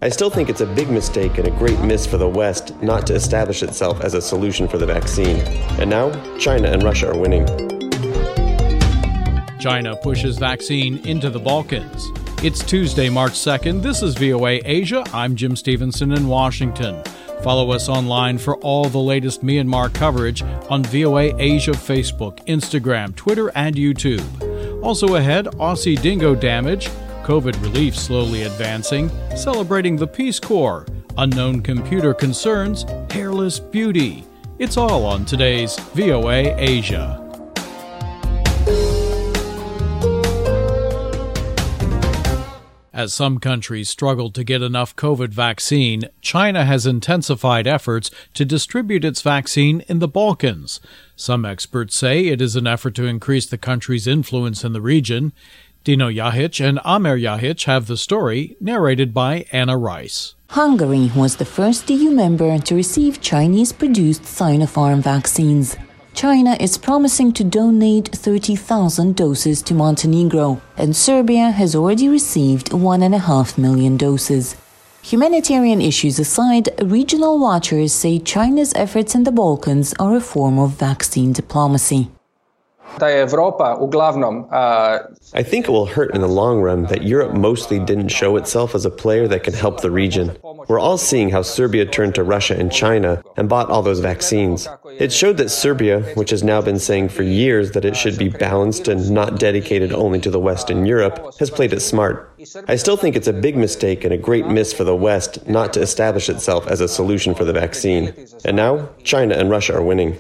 I still think it's a big mistake and a great miss for the West not to establish itself as a solution for the vaccine. And now, China and Russia are winning. China pushes vaccine into the Balkans. It's Tuesday, March 2nd. This is VOA Asia. I'm Jim Stevenson in Washington. Follow us online for all the latest Myanmar coverage on VOA Asia Facebook, Instagram, Twitter, and YouTube. Also ahead, Aussie dingo damage, COVID relief slowly advancing, celebrating the Peace Corps, unknown computer concerns, hairless beauty. It's all on today's VOA Asia. As some countries struggle to get enough COVID vaccine, China has intensified efforts to distribute its vaccine in the Balkans. Some experts say it is an effort to increase the country's influence in the region. Dino Yahic and Amer Yahic have the story, narrated by Anna Rice. Hungary was the first EU member to receive Chinese-produced Sinopharm vaccines. China is promising to donate 30,000 doses to Montenegro, and Serbia has already received 1.5 million doses. Humanitarian issues aside, regional watchers say China's efforts in the Balkans are a form of vaccine diplomacy. I think it will hurt in the long run that Europe mostly didn't show itself as a player that can help the region. We're all seeing how Serbia turned to Russia and China and bought all those vaccines. It showed that Serbia, which has now been saying for years that it should be balanced and not dedicated only to the West and Europe, has played it smart. I still think it's a big mistake and a great miss for the West not to establish itself as a solution for the vaccine. And now, China and Russia are winning.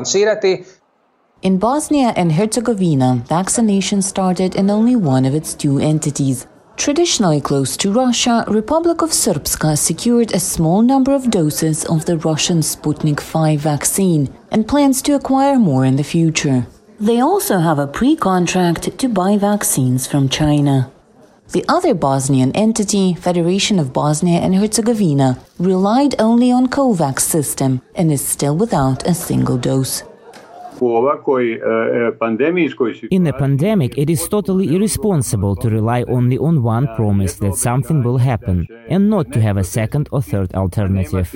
In Bosnia and Herzegovina, vaccination started in only one of its two entities. Traditionally close to Russia, Republic of Srpska secured a small number of doses of the Russian Sputnik V vaccine and plans to acquire more in the future. They also have a pre-contract to buy vaccines from China. The other Bosnian entity, Federation of Bosnia and Herzegovina, relied only on COVAX system and is still without a single dose. In a pandemic, it is totally irresponsible to rely only on one promise that something will happen and not to have a second or third alternative.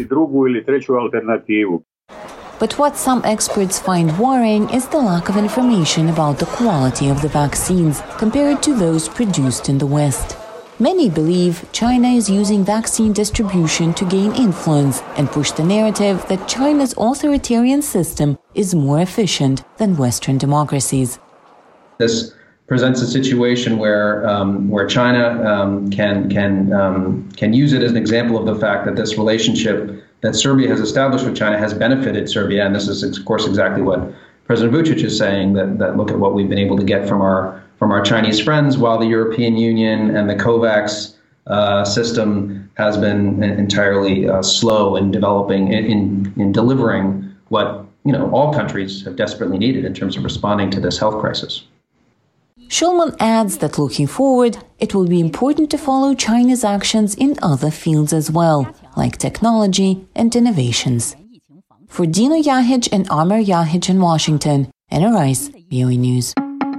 But what some experts find worrying is the lack of information about the quality of the vaccines compared to those produced in the West. Many believe China is using vaccine distribution to gain influence and push the narrative that China's authoritarian system is more efficient than Western democracies. This presents a situation where China can use it as an example of the fact that this relationship that Serbia has established with China has benefited Serbia, and this is, of course, exactly what President Vučić is saying, that look at what we've been able to get from our Chinese friends, while the European Union and the COVAX system has been entirely slow in developing, in delivering what all countries have desperately needed in terms of responding to this health crisis. Schulman adds that looking forward, it will be important to follow China's actions in other fields as well, like technology and innovations. For Dino Yahic and Amer Yahic in Washington, Anna Rice, VOA News.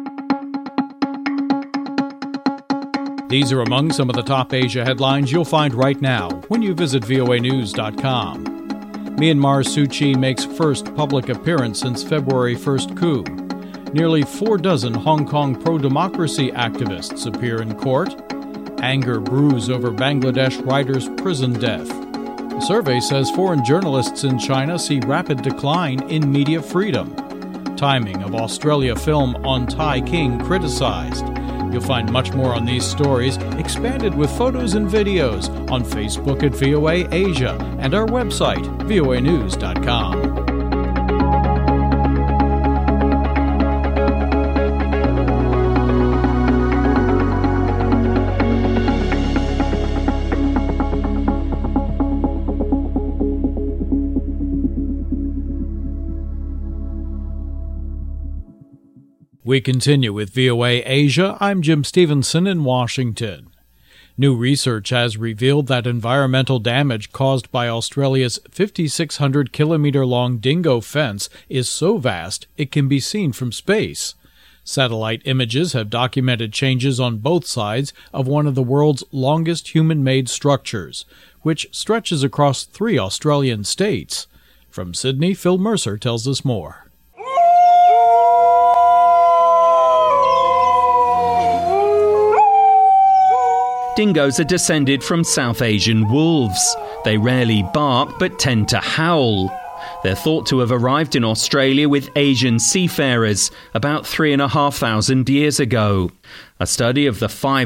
These are among some of the top Asia headlines you'll find right now when you visit voanews.com. Myanmar's Suu Kyi makes first public appearance since February 1st coup. Nearly 4 Hong Kong pro-democracy activists appear in court. Anger brews over Bangladesh writer's prison death. A survey says foreign journalists in China see rapid decline in media freedom. Timing of Australia film on Thai King criticized. You'll find much more on these stories, expanded with photos and videos, on Facebook at VOA Asia and our website, voanews.com. We continue with VOA Asia. I'm Jim Stevenson in Washington. New research has revealed that environmental damage caused by Australia's 5,600-kilometer-long dingo fence is so vast it can be seen from space. Satellite images have documented changes on both sides of one of the world's longest human-made structures, which stretches across 3 Australian states. From Sydney, Phil Mercer tells us more. Dingoes are descended from South Asian wolves. They rarely bark but tend to howl. They're thought to have arrived in Australia with Asian seafarers about 3,500 years ago. A study of the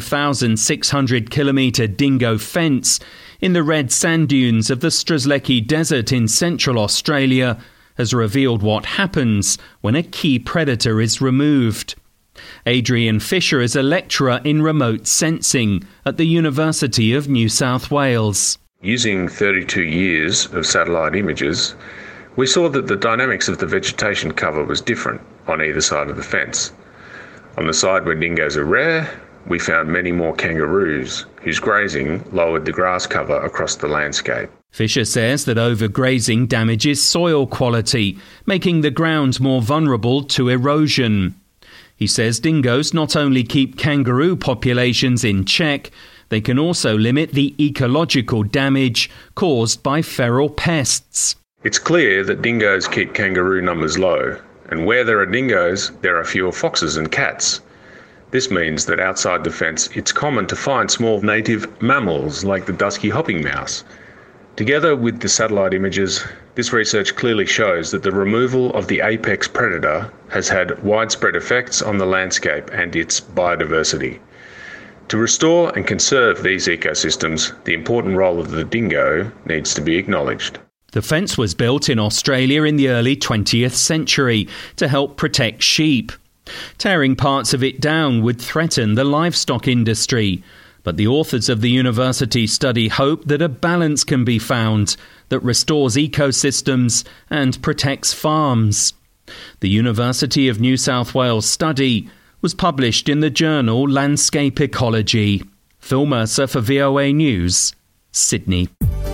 5,600-kilometre dingo fence in the red sand dunes of the Strzelecki Desert in central Australia has revealed what happens when a key predator is removed. Adrian Fisher is a lecturer in remote sensing at the University of New South Wales. Using 32 years of satellite images, we saw that the dynamics of the vegetation cover was different on either side of the fence. On the side where dingoes are rare, we found many more kangaroos, whose grazing lowered the grass cover across the landscape. Fisher says that overgrazing damages soil quality, making the ground more vulnerable to erosion. He says dingoes not only keep kangaroo populations in check, they can also limit the ecological damage caused by feral pests. It's clear that dingoes keep kangaroo numbers low, and where there are dingoes, there are fewer foxes and cats. This means that outside the fence, it's common to find small native mammals like the dusky hopping mouse. Together with the satellite images, this research clearly shows that the removal of the apex predator has had widespread effects on the landscape and its biodiversity. To restore and conserve these ecosystems, the important role of the dingo needs to be acknowledged. The fence was built in Australia in the early 20th century to help protect sheep. Tearing parts of it down would threaten the livestock industry. But the authors of the university study hope that a balance can be found that restores ecosystems and protects farms. The University of New South Wales study was published in the journal Landscape Ecology. Phil Mercer for VOA News, Sydney.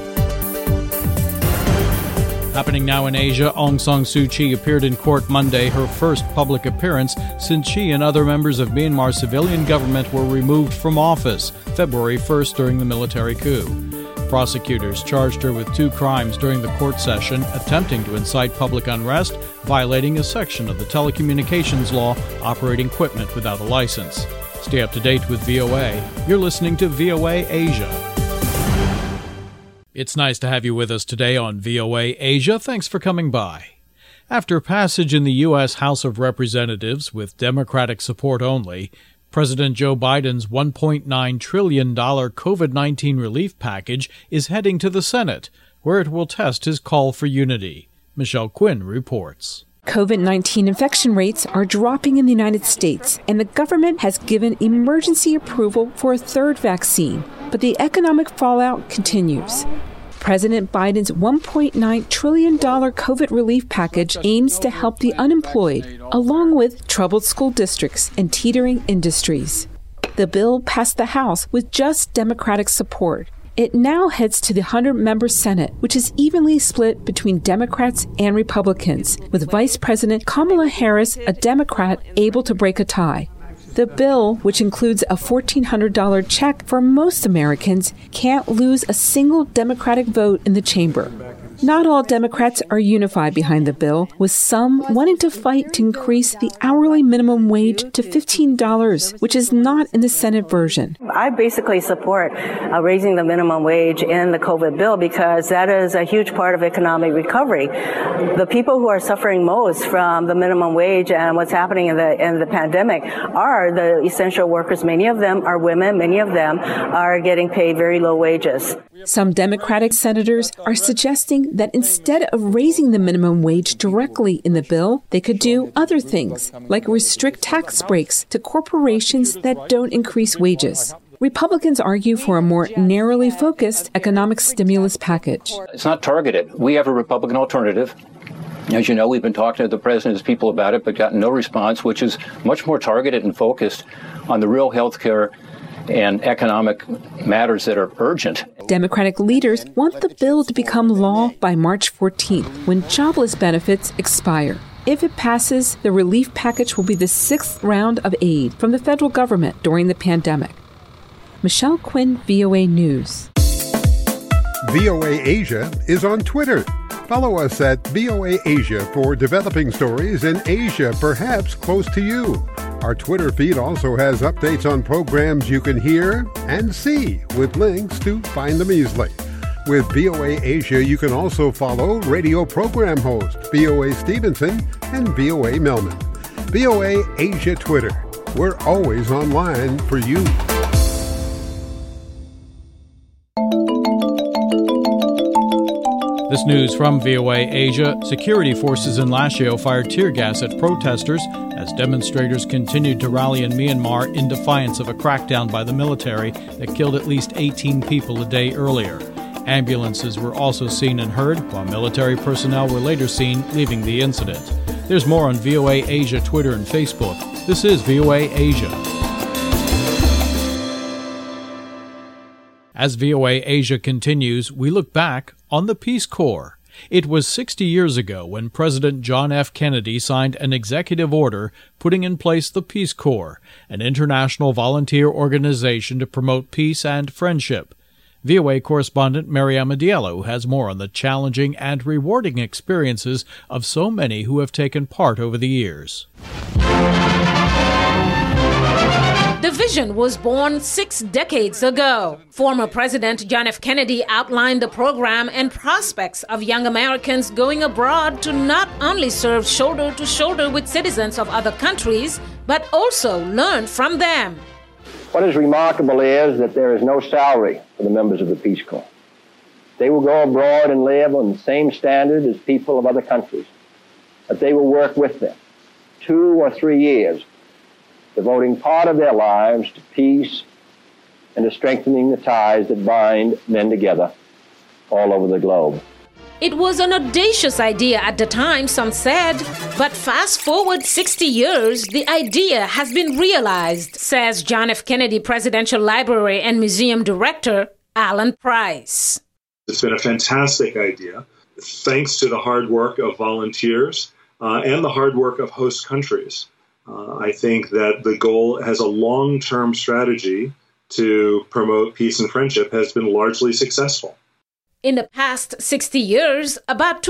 Happening now in Asia, Aung San Suu Kyi appeared in court Monday, her first public appearance since she and other members of Myanmar's civilian government were removed from office February 1st during the military coup. Prosecutors charged her with 2 crimes during the court session, attempting to incite public unrest, violating a section of the telecommunications law, operating equipment without a license. Stay up to date with VOA. You're listening to VOA Asia. It's nice to have you with us today on VOA Asia. Thanks for coming by. After passage in the U.S. House of Representatives with Democratic support only, President Joe Biden's $1.9 trillion COVID-19 relief package is heading to the Senate, where it will test his call for unity. Michelle Quinn reports. COVID-19 infection rates are dropping in the United States, and the government has given emergency approval for a 3rd vaccine. But the economic fallout continues. President Biden's $1.9 trillion COVID relief package aims to help the unemployed, along with troubled school districts and teetering industries. The bill passed the House with just Democratic support. It now heads to the 100-member Senate, which is evenly split between Democrats and Republicans, with Vice President Kamala Harris, a Democrat, able to break a tie. The bill, which includes a $1,400 check for most Americans, can't lose a single Democratic vote in the chamber. Not all Democrats are unified behind the bill, with some wanting to fight to increase the hourly minimum wage to $15, which is not in the Senate version. I basically support raising the minimum wage in the COVID bill because that is a huge part of economic recovery. The people who are suffering most from the minimum wage and what's happening in the pandemic are the essential workers. Many of them are women. Many of them are getting paid very low wages. Some Democratic senators are suggesting that instead of raising the minimum wage directly in the bill, they could do other things, like restrict tax breaks to corporations that don't increase wages. Republicans argue for a more narrowly focused economic stimulus package. It's not targeted. We have a Republican alternative. As you know, we've been talking to the president's people about it, but gotten no response, which is much more targeted and focused on the real health care and economic matters that are urgent. Democratic leaders want the bill to become law by March 14th, when jobless benefits expire. If it passes, the relief package will be the 6th round of aid from the federal government during the pandemic. Michelle Quinn, VOA News. VOA Asia is on Twitter. Follow us at VOA Asia for developing stories in Asia, perhaps close to you. Our Twitter feed also has updates on programs you can hear and see with links to find them easily. With VOA Asia, you can also follow radio program host VOA Stevenson and VOA Melman. VOA Asia Twitter. We're always online for you. This news from VOA Asia. Security forces in Lashio fired tear gas at protesters as demonstrators continued to rally in Myanmar in defiance of a crackdown by the military that killed at least 18 people a day earlier. Ambulances were also seen and heard, while military personnel were later seen leaving the incident. There's more on VOA Asia Twitter and Facebook. This is VOA Asia. As VOA Asia continues, we look back on the Peace Corps. It was 60 years ago when President John F. Kennedy signed an executive order putting in place the Peace Corps, an international volunteer organization to promote peace and friendship. VOA correspondent Mariama Diallo has more on the challenging and rewarding experiences of so many who have taken part over the years. The vision was born 6 decades ago. Former President John F. Kennedy outlined the program and prospects of young Americans going abroad to not only serve shoulder to shoulder with citizens of other countries, but also learn from them. What is remarkable is that there is no salary for the members of the Peace Corps. They will go abroad and live on the same standard as people of other countries, but they will work with them 2 or 3 years, devoting part of their lives to peace and to strengthening the ties that bind men together all over the globe. It was an audacious idea at the time, some said, but fast forward 60 years, the idea has been realized, says John F. Kennedy Presidential Library and Museum Director Alan Price. It's been a fantastic idea, thanks to the hard work of volunteers and the hard work of host countries. I think that the goal as a long-term strategy to promote peace and friendship has been largely successful. In the past 60 years, about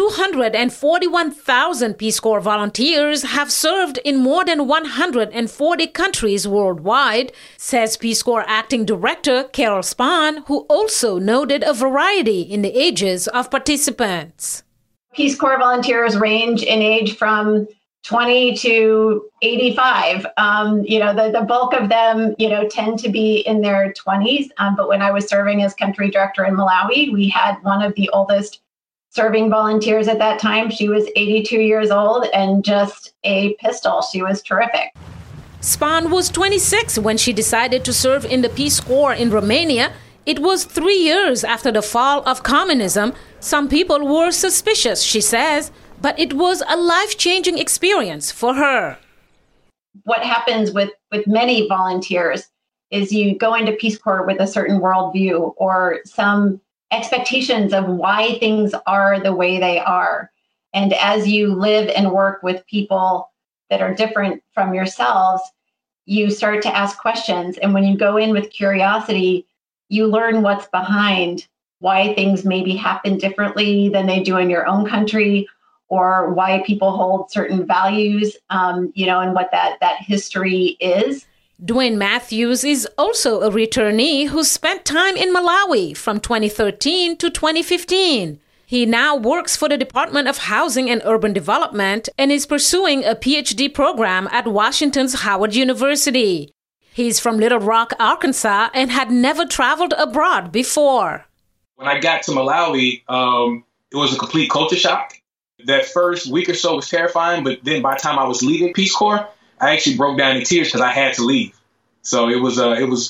241,000 Peace Corps volunteers have served in more than 140 countries worldwide, says Peace Corps Acting Director Carol Spahn, who also noted a variety in the ages of participants. Peace Corps volunteers range in age from 20 to 85. The bulk of them, tend to be in their 20s. But when I was serving as country director in Malawi, we had one of the oldest serving volunteers at that time. She was 82 years old and just a pistol. She was terrific. Spahn was 26 when she decided to serve in the Peace Corps in Romania. It was 3 years after the fall of communism. Some people were suspicious, she says, but it was a life-changing experience for her. What happens with many volunteers is you go into Peace Corps with a certain worldview or some expectations of why things are the way they are. And as you live and work with people that are different from yourselves, you start to ask questions. And when you go in with curiosity, you learn what's behind why things maybe happen differently than they do in your own country, or why people hold certain values, and what that history is. Dwayne Matthews is also a returnee who spent time in Malawi from 2013 to 2015. He now works for the Department of Housing and Urban Development and is pursuing a PhD program at Washington's Howard University. He's from Little Rock, Arkansas, and had never traveled abroad before. When I got to Malawi, it was a complete culture shock. That first week or so was terrifying, but then by the time I was leaving Peace Corps, I actually broke down in tears because I had to leave. So it was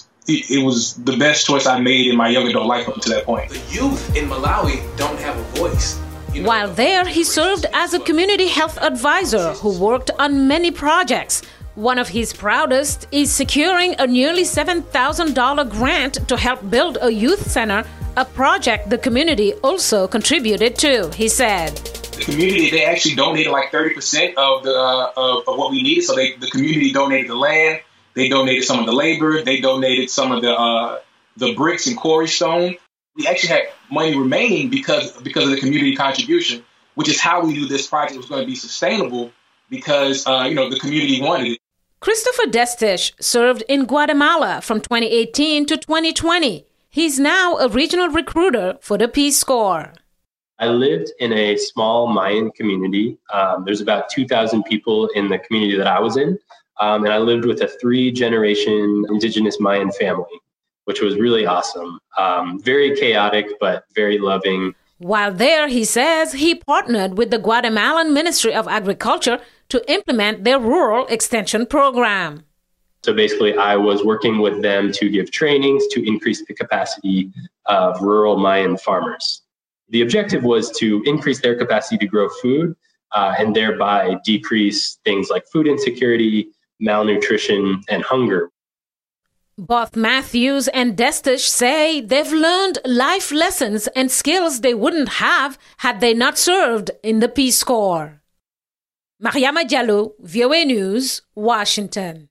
the best choice I made in my young adult life up to that point. The youth in Malawi don't have a voice. While there, he served as a community health advisor who worked on many projects. One of his proudest is securing a nearly $7,000 grant to help build a youth center, a project the community also contributed to, he said. the community, they actually donated like 30% of the of what we needed. So the community donated the land, they donated some of the labor, they donated some of the bricks and quarry stone. We actually had money remaining because of the community contribution, which is how we knew this project was going to be sustainable because the community wanted it. Christopher Destich served in Guatemala from 2018 to 2020. He's now a regional recruiter for the Peace Corps. I lived in a small Mayan community. There's about 2,000 people in the community that I was in. And I lived with a 3-generation indigenous Mayan family, which was really awesome. Very chaotic, but very loving. While there, he says he partnered with the Guatemalan Ministry of Agriculture to implement their rural extension program. So basically, I was working with them to give trainings to increase the capacity of rural Mayan farmers. The objective was to increase their capacity to grow food and thereby decrease things like food insecurity, malnutrition, and hunger. Both Matthews and Destich say they've learned life lessons and skills they wouldn't have had they not served in the Peace Corps. Mariama Diallo, VOA News, Washington.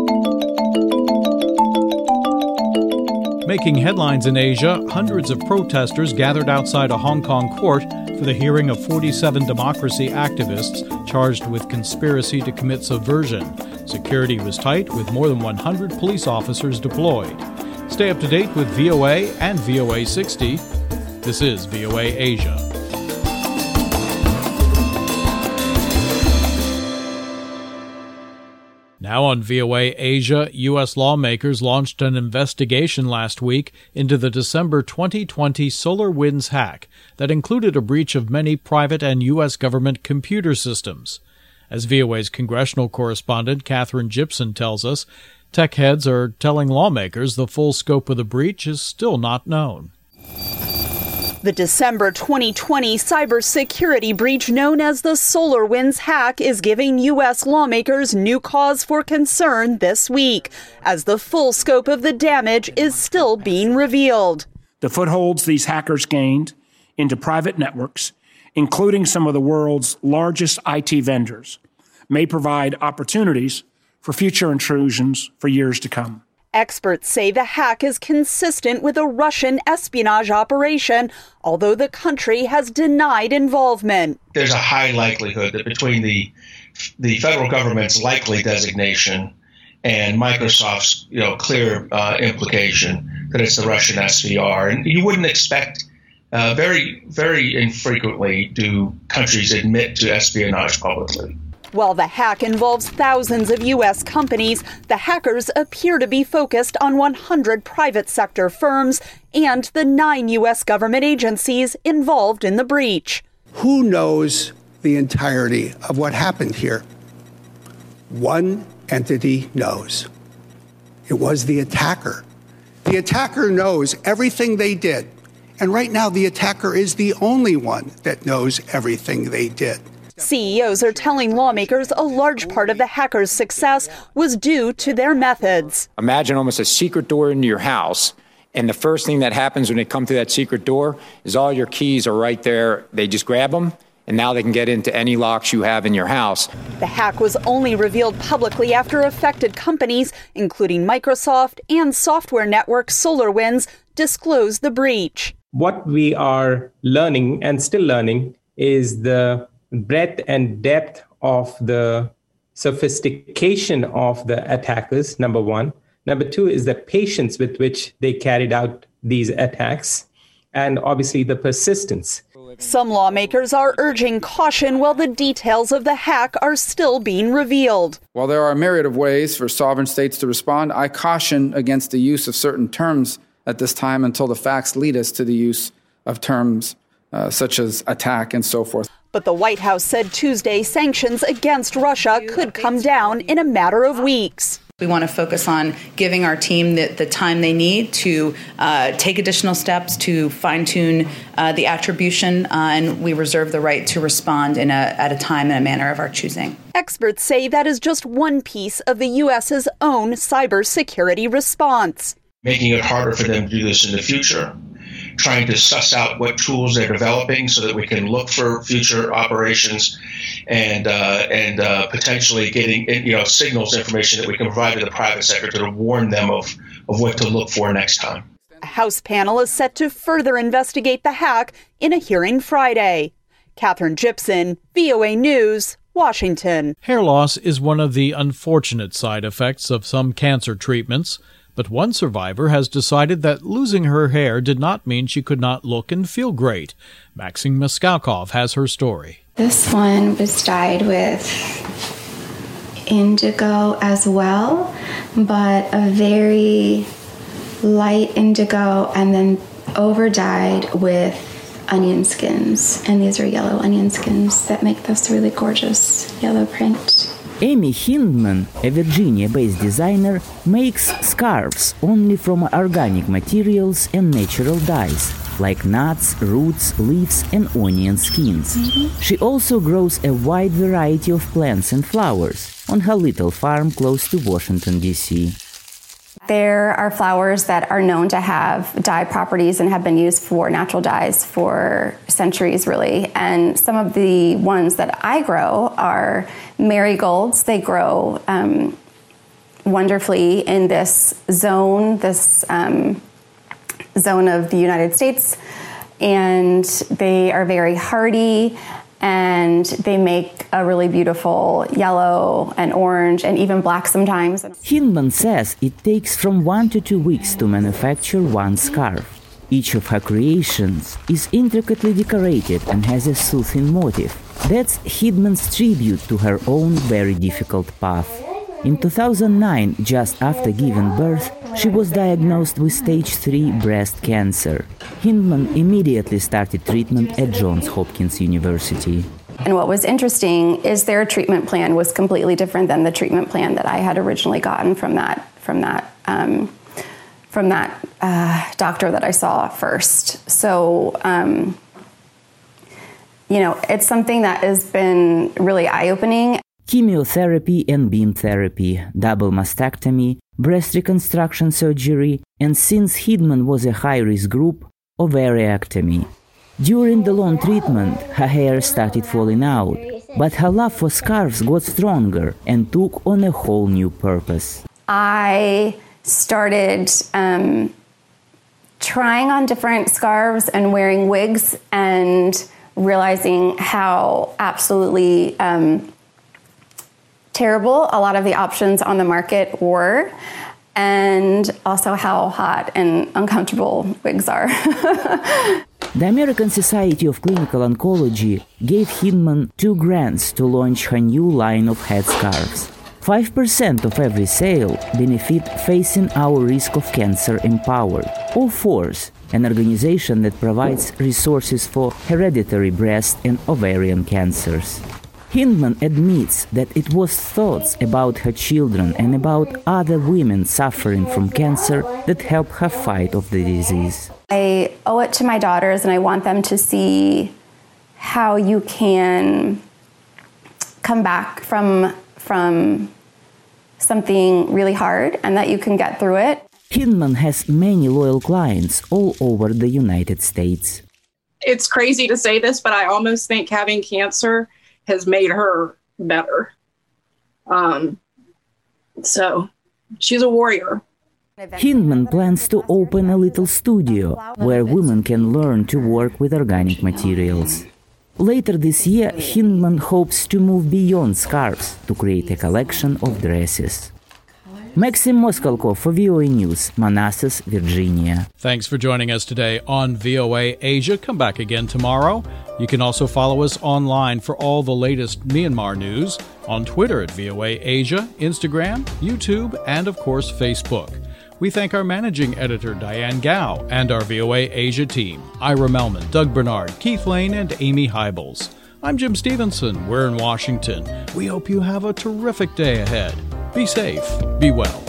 Making headlines in Asia, hundreds of protesters gathered outside a Hong Kong court for the hearing of 47 democracy activists charged with conspiracy to commit subversion. Security was tight, with more than 100 police officers deployed. Stay up to date with VOA and VOA 60. This is VOA Asia. Now on VOA Asia, U.S. lawmakers launched an investigation last week into the December 2020 SolarWinds hack that included a breach of many private and U.S. government computer systems. As VOA's congressional correspondent Catherine Gibson tells us, tech heads are telling lawmakers the full scope of the breach is still not known. The December 2020 cybersecurity breach known as the SolarWinds hack is giving U.S. lawmakers new cause for concern this week, as the full scope of the damage is still being revealed. The footholds these hackers gained into private networks, including some of the world's largest IT vendors, may provide opportunities for future intrusions for years to come. Experts say the hack is consistent with a Russian espionage operation, although the country has denied involvement. There's a high likelihood that between the federal government's likely designation and Microsoft's clear implication that it's the Russian SVR, and you wouldn't expect very, very infrequently do countries admit to espionage publicly. While the hack involves thousands of U.S. companies, the hackers appear to be focused on 100 private sector firms and the 9 U.S. government agencies involved in the breach. Who knows the entirety of what happened here? One entity knows. It was the attacker. The attacker knows everything they did. And right now, the attacker is the only one that knows everything they did. CEOs are telling lawmakers a large part of the hackers' success was due to their methods. Imagine almost a secret door into your house, and the first thing that happens when they come to that secret door is all your keys are right there. They just grab them, and now they can get into any locks you have in your house. The hack was only revealed publicly after affected companies, including Microsoft and software network SolarWinds, disclosed the breach. What we are learning and still learning is the breadth and depth of the sophistication of the attackers, number one. Number two is the patience with which they carried out these attacks, and obviously the persistence. Some lawmakers are urging caution while the details of the hack are still being revealed. While there are a myriad of ways for sovereign states to respond, I caution against the use of certain terms at this time until the facts lead us to the use of terms such as attack and so forth. But the White House said Tuesday sanctions against Russia could come down in a matter of weeks. We want to focus on giving our team the time they need to take additional steps to fine-tune the attribution, and we reserve the right to respond at a time and a manner of our choosing. Experts say that is just one piece of the U.S.'s own cybersecurity response. Making it harder for them to do this in the future. trying to suss out what tools they're developing so that we can look for future operations and potentially getting signals, information that we can provide to the private sector to warn them of what to look for next time. A House panel is set to further investigate the hack in a hearing Friday. Catherine Gibson, VOA News, Washington. Hair loss is one of the unfortunate side effects of some cancer treatments, but one survivor has decided that losing her hair did not mean she could not look and feel great. Maxine Moskowkov has her story. This one was dyed with indigo as well, but a very light indigo and then over-dyed with onion skins. And these are yellow onion skins that make this really gorgeous yellow print. Amy Hindman, a Virginia-based designer, makes scarves only from organic materials and natural dyes, like nuts, roots, leaves, and onion skins. She also grows a wide variety of plants and flowers on her little farm close to Washington, D.C. There are flowers that are known to have dye properties and have been used for natural dyes for centuries, really. And some of the ones that I grow are marigolds. They grow wonderfully in this zone of the United States. And they are very hardy, and they make a really beautiful yellow and orange and even black sometimes. Hindman says it takes from 1 to 2 weeks to manufacture one scarf. Each of her creations is intricately decorated and has a soothing motif. That's Hindman's tribute to her own very difficult path. In 2009, just after giving birth, she was diagnosed with stage 3 breast cancer. Hindman immediately started treatment at Johns Hopkins University. And what was interesting is their treatment plan was completely different than the treatment plan that I had originally gotten from that doctor that I saw first. So, it's something that has been really eye-opening. Chemotherapy and beam therapy, double mastectomy, breast reconstruction surgery, and since Hindman was a high-risk group, ovariectomy. During the long treatment, her hair started falling out, but her love for scarves got stronger and took on a whole new purpose. I started trying on different scarves and wearing wigs and realizing how absolutely terrible a lot of the options on the market were, and also how hot and uncomfortable wigs are. The American Society of Clinical Oncology gave Hindman 2 grants to launch her new line of headscarves. 5% of every sale benefit Facing Our Risk of Cancer Empowered, or FORCE, an organization that provides resources for hereditary breast and ovarian cancers. Hindman admits that it was thoughts about her children and about other women suffering from cancer that helped her fight off the disease. I owe it to my daughters, and I want them to see how you can come back from something really hard and that you can get through it. Hindman has many loyal clients all over the United States. It's crazy to say this, but I almost think having cancer has made her better. So she's a warrior. Hindman plans to open a little studio where women can learn to work with organic materials. Later this year, Hindman hopes to move beyond scarves to create a collection of dresses. Maxim Moskowkov for VOA News, Manassas, Virginia. Thanks for joining us today on VOA Asia. Come back again tomorrow. You can also follow us online for all the latest Myanmar news on Twitter at VOA Asia, Instagram, YouTube, and of course Facebook. We thank our managing editor, Diane Gao, and our VOA Asia team, Ira Melman, Doug Bernard, Keith Lane, and Amy Hybels. I'm Jim Stevenson. We're in Washington. We hope you have a terrific day ahead. Be safe. Be well.